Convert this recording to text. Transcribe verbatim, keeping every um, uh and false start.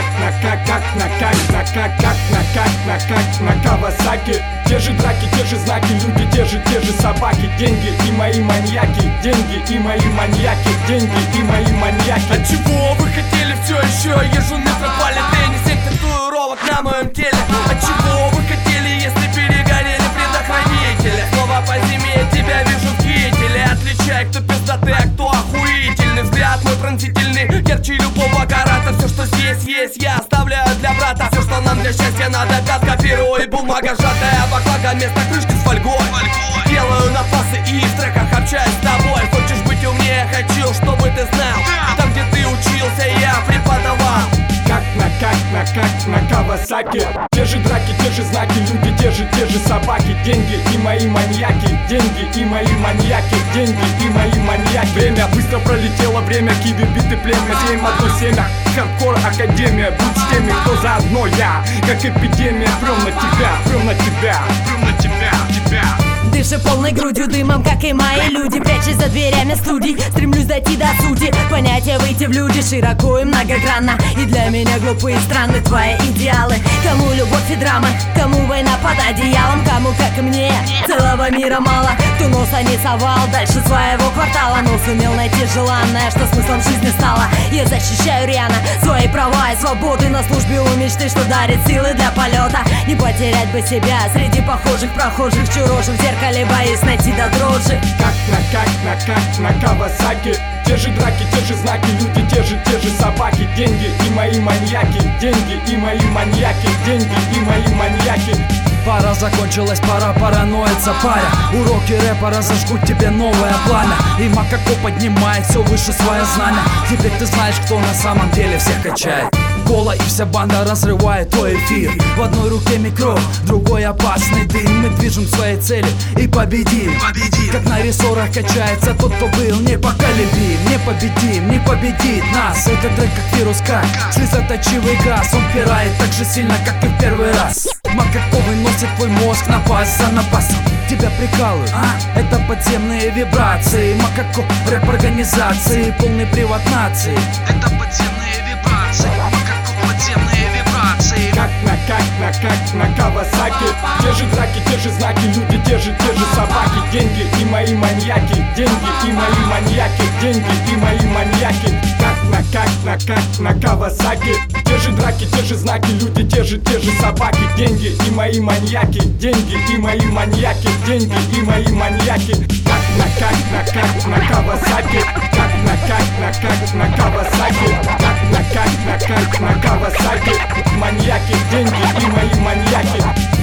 как на как как на как на как как на как на как на Кавасаки. Те же драки, те же знаки, люди те же, те же собаки. Деньги и мои маньяки, деньги и мои маньяки, деньги и мои маньяки. От чего вы хотели все еще? Езжу в метрополитене, семь татуировок на моем теле. От чего вы хотели, если перегорели предохранители? Снова по зиме тебя вижу в кителе. Отличай, кто пиздатый, а кто охуительный. Взгляд мой пронзительный, ярче любого карата. Все, что здесь есть, я оставляю для брата. Все, что нам для счастья надо, пятка, перо и бумага сжатая. Баклага вместо крышки с фольгой. Делаю напасы и в треках общаюсь с тобой. Хочешь быть умнее, хочу, чтобы ты знал. Там, где ты учился, я преподавал. Как на как на как на Кавасаки. Те же драки, те же знаки, люди те же, те же собаки. Деньги и мои маньяки, деньги и мои маньяки, деньги и мои маньяки. Время быстро пролетело, время киды, биты, племя, семь, одно семя. Хардкор академия, будь с теми, кто заодно я. Как эпидемия, прям на тебя, прям на тебя, прям на тебя, тебя. Дыша полной грудью дымом, как и мои люди. Прячась за дверями студий, стремлюсь дойти до сути. Понятия выйти в люди широко и многогранно. И для меня глупые и странны твои идеалы. Кому любовь и драма, кому война под одеялом, кому, как и мне, целого мира мало. Кто носа не совал дальше своего квартала, но сумел найти желанное, что смыслом жизни стало. Я защищаю рьяно свои права и свободы на службе у мечты, что дарит силы для полета. Не потерять бы себя среди похожих прохожих, чурожих в зеркале, боюсь найти до дрожи. Как на как на как на Кавасаки. Те же драки, те же знаки, люди те же, те же собаки. Деньги и мои маньяки, деньги и мои маньяки, деньги и мои маньяки. Пара закончилась, пора параноиться, паря. Уроки рэпа разожгут тебе новое пламя. И Макако поднимает все выше свое знамя. Теперь ты знаешь, кто на самом деле всех качает. Кола и вся банда разрывает твой эфир. В одной руке микро, в другой опасный дым. Мы движем к своей цели и победим, победим. Как на рессорах качается тот, кто был непоколебим. Непобедим, не победит нас. Этот трек как вирус, как слезоточивый газ. Он пирает так же сильно, как и в первый раз. Макако выносит твой мозг на пас за напасом. Тебя прикалывают, а? Это подземные вибрации. Макако, рэп-организации, полный приват нации. Это подземные вибрации. Макако, подземные вибрации. Как на как на как на Кавасаки. Те же драки, те же знаки, люди те же, те же собаки. Деньги и мои маньяки, деньги и мои маньяки, деньги и мои маньяки. Как на как на как на Кавасаки. Те же драки, те же знаки, люди те же, те же собаки. Деньги и мои маньяки, деньги и мои маньяки, деньги и мои маньяки. Как на как на как на Кавасаки. Как на как на как на Кавасаки. Как на как на как на Кавасаки. Маньяки, деньги и мои маньяки.